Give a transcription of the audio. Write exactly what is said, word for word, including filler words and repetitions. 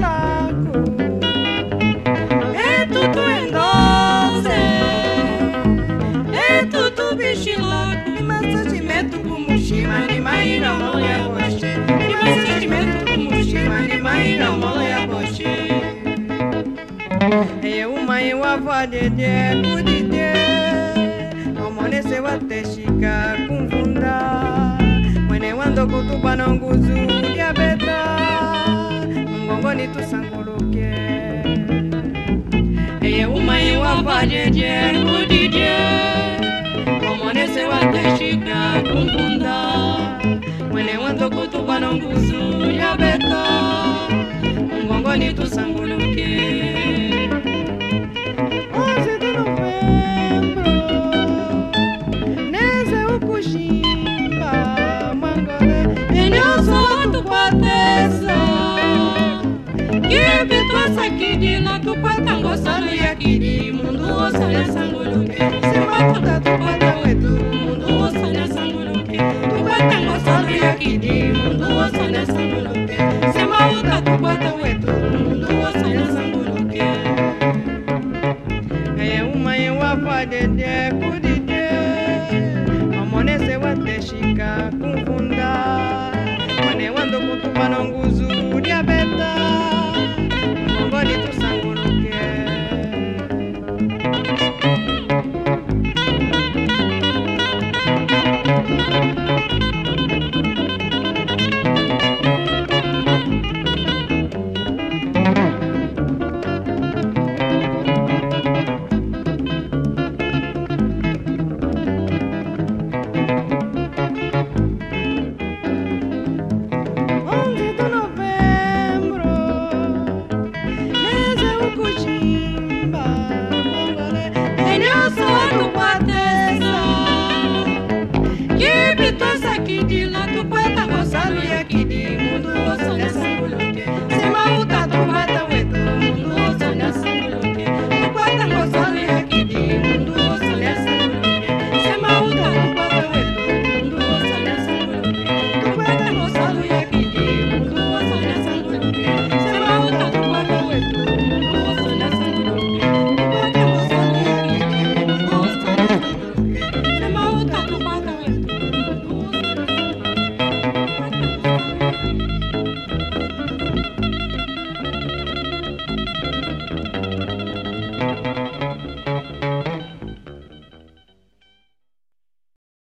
lako etutu endose etutu bishilako imasaji metu kumushima ni maina mola ya boshi imasaji metu kumushima ni maina mola ya boshi eye umaye wavadede kudide omonese wateshika kumfunda mwene wando kutupa na nguzu ya beta mngongoni tusanguluke eye umaye wavadede kudide omonese wateshika kumfunda mwene wando kutupa na nguzu ya beta mngongoni tusanguluke Sakidila tupata ngosalo ya kidi mundu osana sanguluke sematuta tupata wetu mundu osana sanguluke tupata ngosalo ya kidi mundu osana sanguluke semauta tupata wetu mundu osana sanguluke eye umaye wafadede kudide omonese wateshika kumfunda mwane wando kutupa na nguzu ya beta